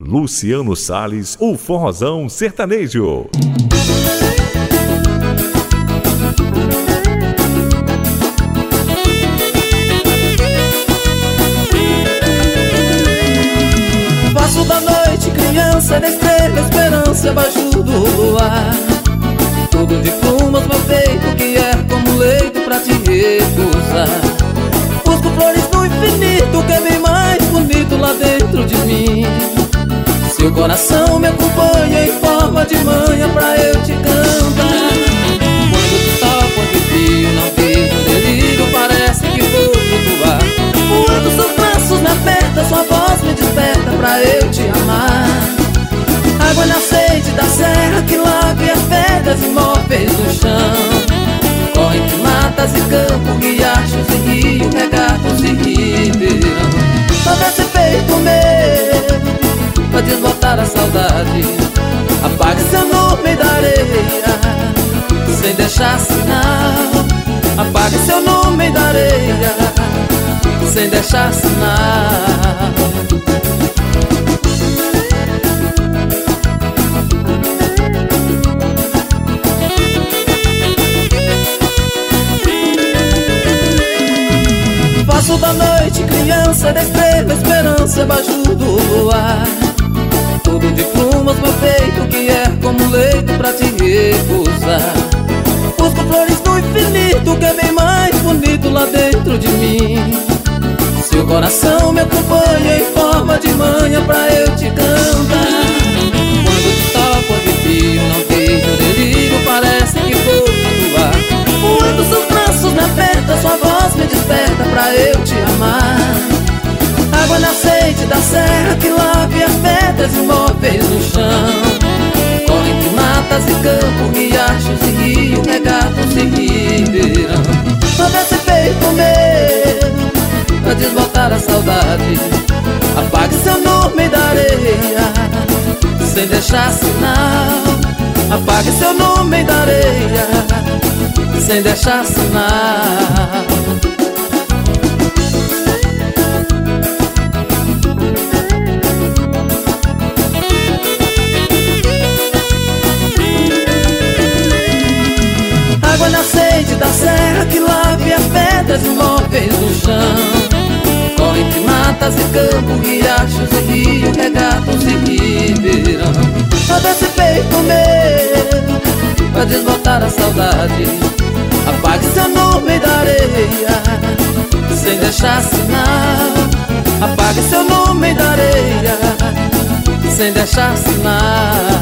Luciano Salles, o forrozão sertanejo. Faço da noite criança, da estrela, esperança, baixo do luar. Tudo de plumas, meu peito, que é como leito pra te recusar. Busco flores no infinito, que é bem mais bonito lá dentro de mim. Seu coração me acompanha em forma de manha pra eu te cantar. Quando tu toca o arrepio, não vejo delírio, parece que vou flutuar. Quando seus braços me apertam, sua voz me desperta pra eu te amar. Água nascente da serra que lave as pedras imóveis no chão. Corre entre matas e campos, riachos e rios, regatos e ribeirão. Talvez ser feito meu pra desbotar a saudade. Apague seu nome da areia sem deixar sinal. Apague seu nome da areia sem deixar sinal. Faço da noite criança, da estrela, esperança, baixo do luar. Tudo de plumas, meu peito, que é como leito pra te recusar. Busco flores no infinito, que é bem mais bonito lá dentro de mim. Seu coração me acompanha em forma de manha pra eu te cantar. Quando te toco o arrepio, não vejo delírio, parece que vou flutuar. Quando seus braços me apertam, sua voz me desperta pra eu te amar. Água nascente da serra que lave as pedras imóveis no chão. Corre entre matas e campos, riachos e rios, regatos e ribeirão. Talvez ser feito meu pra desbotar a saudade. Apague seu nome da areia sem deixar sinal. Apague seu nome da areia sem deixar sinal. Água nascente da serra que lave as pedras imóveis no chão. Corre entre matas e campos, riachos e rios, regatos e ribeirão. Talvez ser feito meu pra desbotar a saudade. Apague seu nome da areia sem deixar sinal. Apague seu nome da areia sem deixar sinal.